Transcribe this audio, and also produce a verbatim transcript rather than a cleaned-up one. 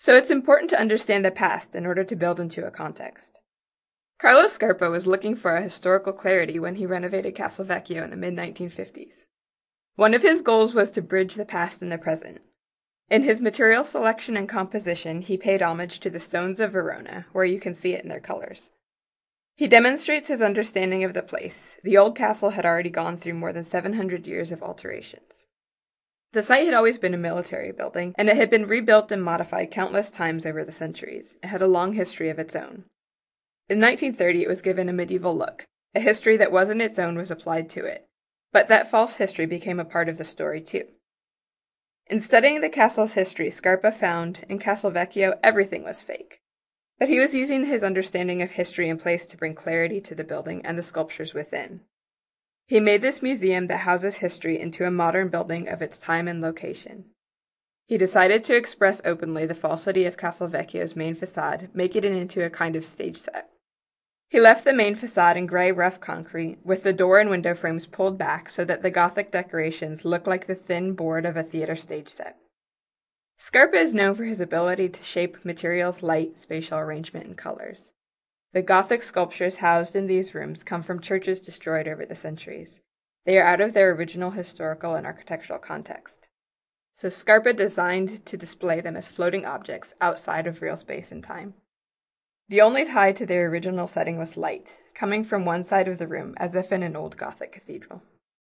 So it's important to understand the past in order to build into a context. Carlo Scarpa was looking for a historical clarity when he renovated Castel Vecchio in the mid nineteen fifties. One of his goals was to bridge the past and the present. In his material selection and composition, he paid homage to the stones of Verona, where you can see it in their colors. He demonstrates his understanding of the place. The old castle had already gone through more than seven hundred years of alterations. The site had always been a military building, and it had been rebuilt and modified countless times over the centuries. It had a long history of its own. In nineteen thirty, it was given a medieval look. A history that wasn't its own was applied to it. But that false history became a part of the story, too. In studying the castle's history, Scarpa found, in Castel Vecchio, everything was fake. But he was using his understanding of history in place to bring clarity to the building and the sculptures within. He made this museum that houses history into a modern building of its time and location. He decided to express openly the falsity of Castel Vecchio's main facade, making it into a kind of stage set. He left the main facade in gray rough concrete, with the door and window frames pulled back so that the Gothic decorations looked like the thin board of a theater stage set. Scarpa is known for his ability to shape materials, light, spatial arrangement, and colors. The Gothic sculptures housed in these rooms come from churches destroyed over the centuries. They are out of their original historical and architectural context. So Scarpa designed to display them as floating objects outside of real space and time. The only tie to their original setting was light, coming from one side of the room as if in an old Gothic cathedral.